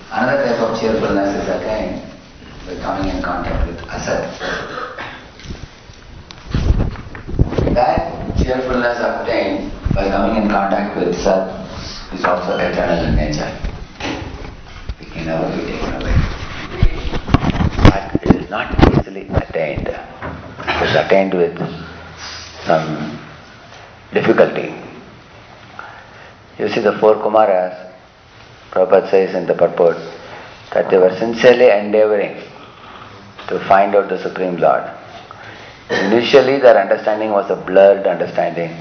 Another type of cheerfulness is attained by coming in contact with Asat. That cheerfulness obtained by coming in contact with Sat is also eternal in nature. It can never be taken away. But it is not easily attained. It is attained with some difficulty. You see, the four Kumaras, Prabhupada says in the purport that they were sincerely endeavoring to find out the Supreme Lord. Initially their understanding was a blurred understanding,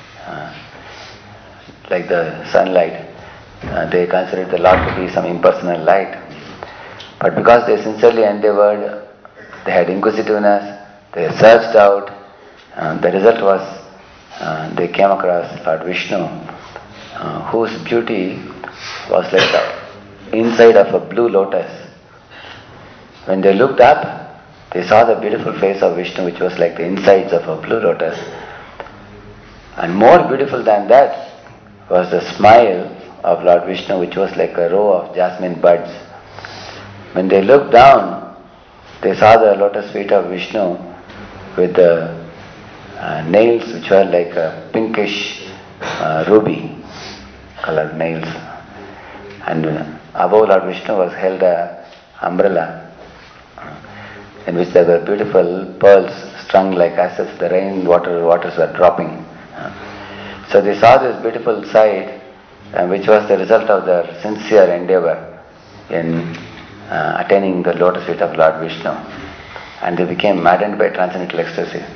like the sunlight. They considered the Lord to be some impersonal light. But because they sincerely endeavored, they had inquisitiveness, they searched out, the result was they came across Lord Vishnu, whose beauty was like the inside of a blue lotus. When they looked up, they saw the beautiful face of Vishnu, which was like the insides of a blue lotus. And more beautiful than that was the smile of Lord Vishnu, which was like a row of jasmine buds. When they looked down, they saw the lotus feet of Vishnu with the nails which were like a pinkish ruby colored nails. And above Lord Vishnu was held an umbrella in which there were beautiful pearls strung like as if the waters were dropping. So they saw this beautiful sight, which was the result of their sincere endeavor in attaining the lotus feet of Lord Vishnu. And they became maddened by transcendental ecstasy.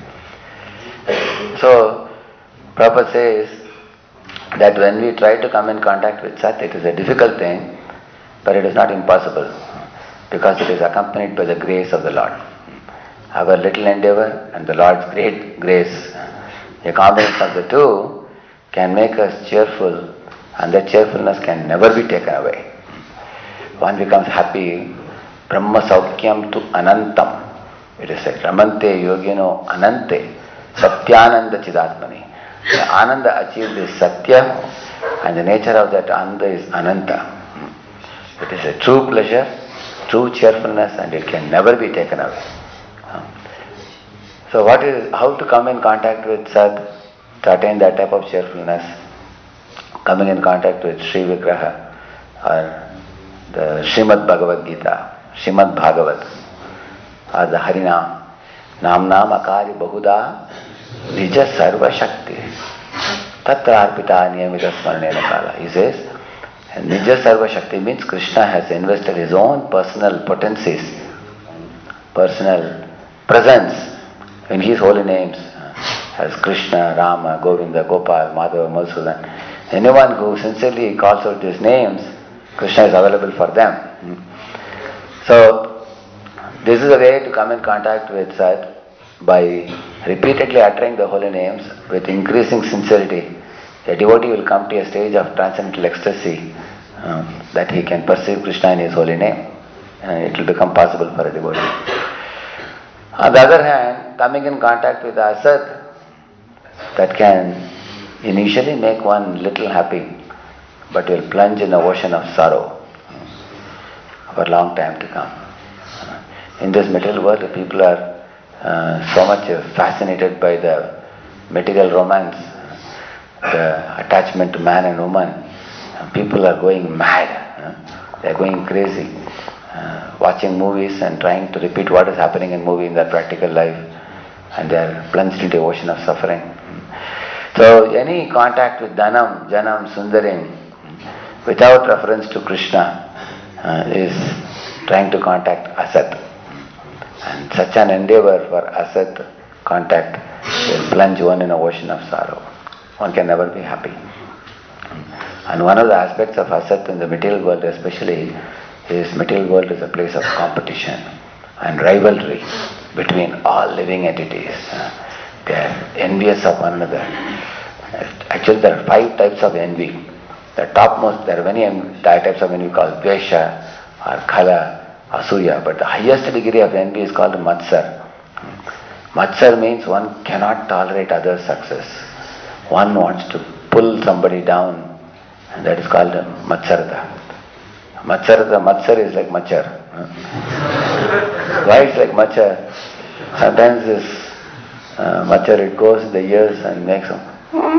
So Prabhupada says that when we try to come in contact with Sat, it is a difficult thing, but it is not impossible, because it is accompanied by the grace of the Lord. Our little endeavor and the Lord's great grace, a combination of the two can make us cheerful, and that cheerfulness can never be taken away. One becomes happy. Brahma Saukyam tu Anantam. It is said, Ramante Yogino Anante Satyananda Chidatmani. The Ananda achieved is Satya, and the nature of that Ananda is Ananta. It is a true pleasure, true cheerfulness, and it can never be taken away. So how to come in contact with Sat to attain that type of cheerfulness? Coming in contact with Sri Vigraha or the Srimad Bhagavad Gita, Srimad Bhagavat, or the Harinam, Nam Nam Akari Bahuda Nija Sarva Shakti Tatra Arpita Niyamita Smaranena Kala. He says, Nija Sarva Shakti means Krishna has invested his own personal potencies, personal presence in his holy names, as Krishna, Rama, Govinda, Gopal, Madhava, Madhusudan. Anyone who sincerely calls out these names, Krishna is available for them. So, this is a way to come in contact with Sat by repeatedly uttering the holy names with increasing sincerity. A devotee will come to a stage of transcendental ecstasy that he can perceive Krishna in his holy name. It will become possible for a devotee. On the other hand, coming in contact with Asat, that can initially make one little happy, but will plunge in the ocean of sorrow for a long time to come. In this material world, the people are so much fascinated by the material romance, the attachment to man and woman. People are going mad, they are going crazy, watching movies and trying to repeat what is happening in movie in their practical life, and they are plunged into the ocean of suffering. So any contact with Dhanam, Janam, Sundarim, without reference to Krishna, is trying to contact Asat. And such an endeavor for Asat contact will plunge one in an ocean of sorrow. One can never be happy. And one of the aspects of Asat in the material world especially is material world is a place of competition and rivalry between all living entities. They are envious of one another. Actually, there are 5 types of envy. The topmost, there are many types of envy called Dvesha or Khala, Asuya, but the highest degree of envy is called Matsar. Matsar means one cannot tolerate others' success. One wants to pull somebody down, and that is called Matsarata. Matsar is like machar. Why it's like machar? Sometimes this machar, it goes in the ears and makes sound.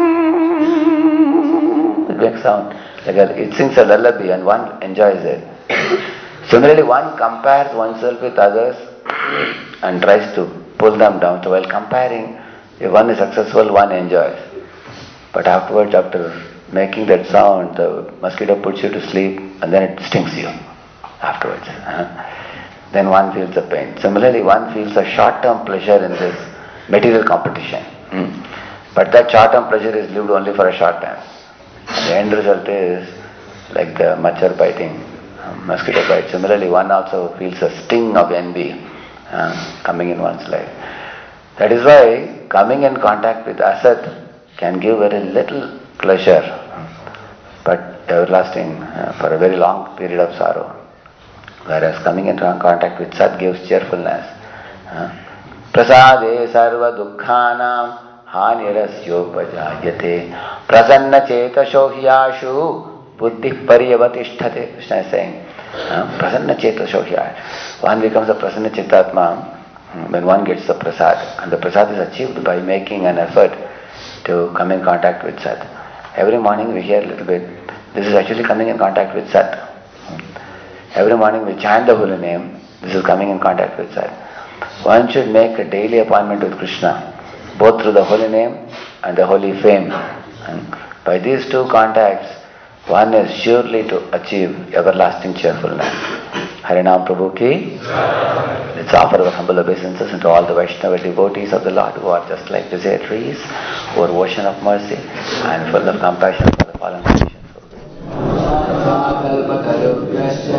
It makes sound. It sings a lullaby and one enjoys it. Similarly, one compares oneself with others and tries to pull them down. So while comparing, if one is successful, one enjoys. But afterwards, after making that sound, the mosquito puts you to sleep and then it stings you afterwards. Then one feels the pain. Similarly, one feels a short-term pleasure in this material competition. But that short-term pleasure is lived only for a short time. The end result is like the machar biting, mosquito bite. Similarly, one also feels a sting of envy coming in one's life. That is why coming in contact with Asat can give very little pleasure, but everlasting for a very long period of sorrow. Whereas coming into contact with Sat gives cheerfulness. Prasade sarva dukkhanam hanirasyopajagyate prasanna chetasho hyashu buddhi paryavatishthate. Krishna is saying, prasanna chetasho hyashu. One becomes a prasanna chitatma when one gets the prasad. And the prasad is achieved by making an effort to come in contact with Sat. Every morning we hear a little bit. This is actually coming in contact with Sat. Every morning we chant the holy name. This is coming in contact with Sat. One should make a daily appointment with Krishna, both through the holy name and the holy fame. By these two contacts, one is surely to achieve everlasting cheerfulness. Harinam Prabhu ki. Let's offer our humble obeisances unto all the Vaishnava devotees of the Lord who are just like the trees, who are ocean of mercy and full of compassion for the fallen creation.